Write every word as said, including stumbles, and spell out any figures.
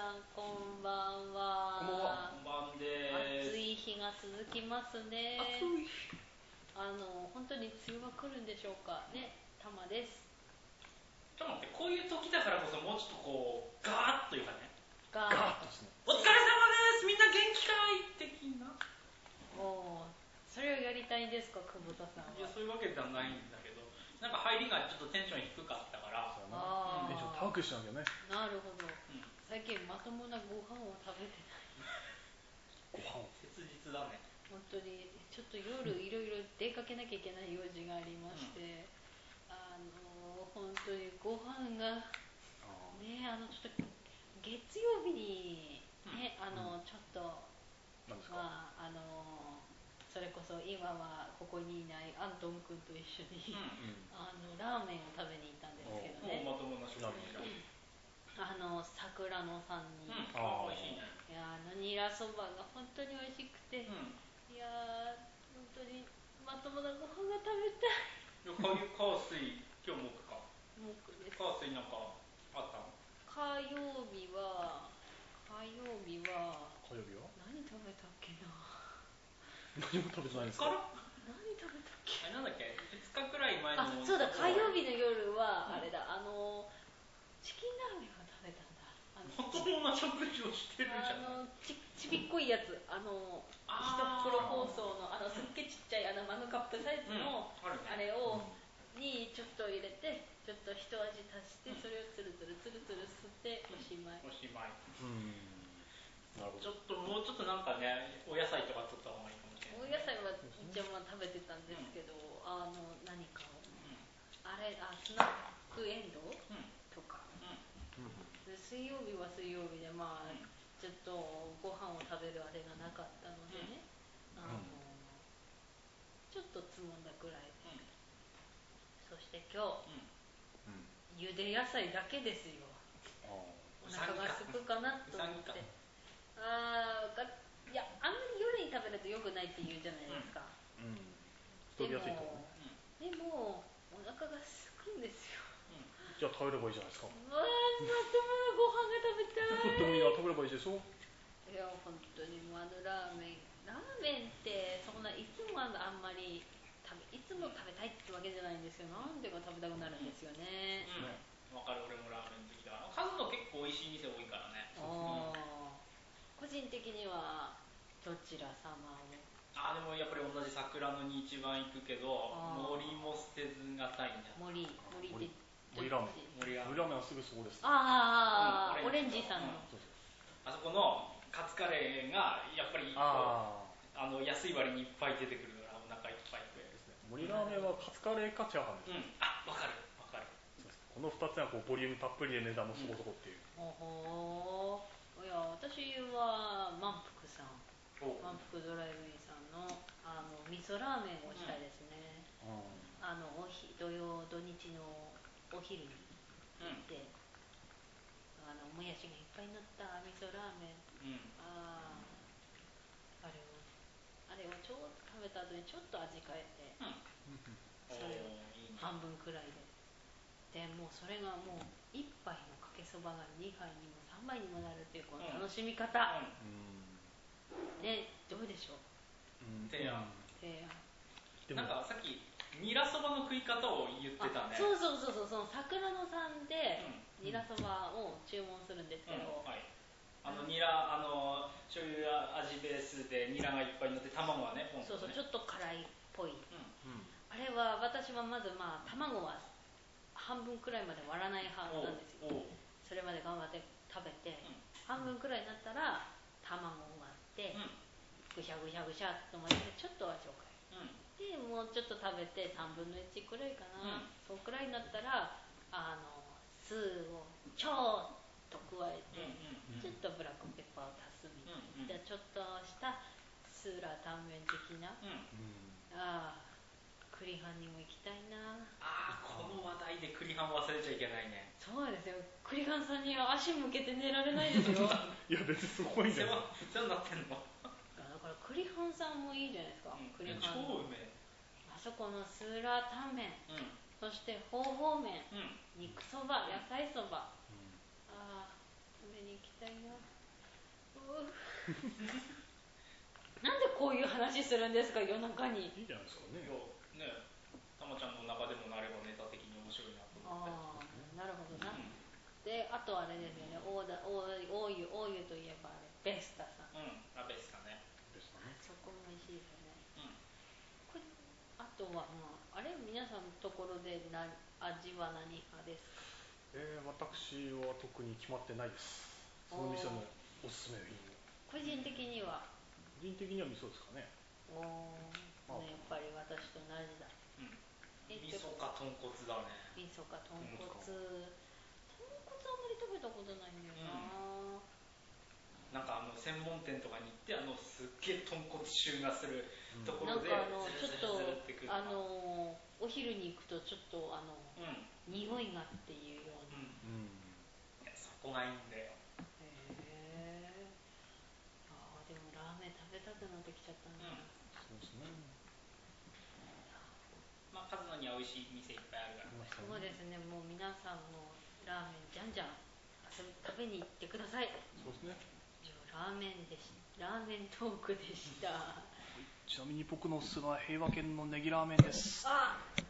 さんこんばんは。 こんばんは。こんばんです。 暑い日が続きますね。 暑い。 あの本当に梅雨は来るんでしょうかね。たまです。 ちょっと待って、こういう時だからこそもうちょっとこうガーッというかね。 ガーッとですね。お疲れ様です。みんな元気かい的な。 おお、それをやりたいんですか、久保田さんは。 いや、そういうわけではないんだけど、なんか入りがちょっとテンション低かったから。 ああ、 テンション高くしなきゃね。 なるほど、 うん、 最近まともなご飯を食べてない。 ご飯切実だね。 本当にちょっと夜いろいろ出かけなきゃいけない用事がありまして、うん、あの本当にご飯がね、あのちょっと月曜日にね、うん、あのちょっと、まああのそれこそ今はここにいないアントン君と一緒に、うん、あのラーメンを食べに行ったんですけどね。 まともな食事じゃん。 あの桜野さんに、うん、 ああ、美味しいね。 いや、あのニラそばが本当に美味しくて、うん、いや本当にまともなご飯が食べたい。 火水今日木か。 木です。 火水なんかあったの？ 火曜日は火曜日は火曜日は何食べたっけな。 何も食べてないんですか？ 何食べたっけ？ あれなんだっけ？ふつかくらい前の。 あ、そうだ、火曜日の夜はあれだ、うん、あのチキンラーメンを食べたんだ。 まともな食事をしてるじゃん。 あの ち, ちびっこいやつ、あの一袋包装のあのすっげえちっちゃいあのマグカップサイズの、うん、あ, ね、あれを、うん、にちょっと入れてちょっと一味足して、うん、それをつるつるつるつる吸っておしまい、うん、 おしまい。 うんなるほど。ちょっともうちょっとなんかね、お野菜とか取った方がいいかもしれない。 お野菜は一応まあ食べてたんですけど、うん、あの何かを、うん、あれあスナックエンドウ、うん、とか、うん、で水曜日は水曜日でまあ、うん、ちょっとご飯を食べるあれがなかったのでね、うん、あのちょっとつまんだくらいで、うん、そして今日、うん、ゆで野菜だけですよ。お腹がすくかなと思って。ああ、いや、あんまり夜に食べると良くないって言うじゃないですか。うん。 太りやすいとかでね。 も、お腹がすくんですよ。 うん、じゃあ食べればいいじゃないですか。 まあ、まともなご飯が食べたい。 とってもいいな、食べればいいでしょ。 いや、本当にもうあのラーメン、ラーメンってそんないつもあんまり食べ、いつも食べたいってわけじゃないんですよ。なんでか食べたくなるんですよね。 うん、わ、うん、かる。俺もラーメン好きだ。数の結構美味しい店多いからね。 ああ、個人的にはどちら様を？ あ、でもやっぱり同じ桜野に一番行くけど、森も捨てずがたいんじゃない。 森森で森ラーメン。森ラーメンはすぐそこです。 ああ、うん、オレンジさんの、うん、 あそこのカツカレーがやっぱりああの安い割にいっぱい出てくるからお腹いっぱい食えるですね。 森ラーメンはカツカレーかチャーハンです、 うん、あ、わかるわかる。 このふたつがこうボリュームたっぷりで値段もそこそこっていう、 うん、ほほー。いや、私は満腹さん、満腹ドライブインさんのあの味噌ラーメンをしたいですね、うん、あのおひ土曜土日のお昼に行って、うん、あのもやしがいっぱい乗った味噌ラーメン、うん、ああ、あれをあれをちょっと食べた後にちょっと味変えて、うん、それを半分くらいで、でもうそれがもういっぱいのかけそばがにはいにもさんばいにもなるっていうこの楽しみ方、うんうん、ね、どうでしょう、 うん、提案提案。 なんかさっきニラそばの食い方を言ってたね。 そうそうそうそう、その桜野さんでニラそばを注文するんですけど、うん、はい、 あのニラ、あの醤油や味ベースでニラがいっぱい乗って卵はね、ポンとね、 そうそう、ちょっと辛いっぽい、うん、あれは私はまずまあ卵は半分くらいまで割らない派なんですよ。それまで頑張って食べて、うん、半分くらいになったら卵を割って、うん、ぐしゃぐしゃぐしゃっと混ぜてちょっと味を変える、うん、でもうちょっと食べてさんぶんのいちくらいかな、うん、そのくらいになったらあの酢をちょっと加えて、うんうんうん、ちょっとブラックペッパーを足すみたいな、うんうん、でちょっとしたスーラータンメン的な、うん、ああ栗飯にも行きたいなあ。この話題で栗飯忘れちゃいけないね。 そうですよ、栗飯さんには足向けて寝られないですよ。 いや別にすごいんだよ。 世話になってんの。 だから栗飯さんもいいじゃないですか、うん、栗飯超うめえ。 あそこのスーラータンメン、うん、そして方々麺、うん、肉そば、野菜そば、うん、ああ食べに行きたいな。 なんでこういう話するんですか、夜中に。 いいじゃないですかね。 ね、たまちゃんの中でもなればネタ的に面白いなと思って。 ああ、なるほどな。うん、で、あとあれですよね、大田大大湯大湯といえばあれベスタさん。 うん、あベスタね。 ベスタね。 そこも美味しいですよね。 うん。 これあとはまああれ皆さんのところでな味は何派ですか。 えー、私は特に決まってないです。その店のおすすめ品。 個人的には。 個人的には味噌ですかね。 おお、ね、やっぱり私と同じだ。 うん。味噌か豚骨だね。 味噌か豚骨。豚骨あんまり食べたことないんだよな。うん、 なんかあの専門店とかに行ってあのすっげえ豚骨臭がするところで、 なんかあのちょっとあのお昼に行くとちょっとあの、うん、匂いがっていうような。うん。 うん、いやそこがいいんだよ。 へえ。ああでもラーメン食べたくなってきちゃったな。うん、 そうですね。 まあ、カズノには美味しい店いっぱいあるからね。 そうですね、もう皆さんもラーメンじゃんじゃん食べに行ってください。 そうですね。 ラーメンでしラーメントークでした。 ちなみに僕のおすすめは平和軒のネギラーメンです。 あ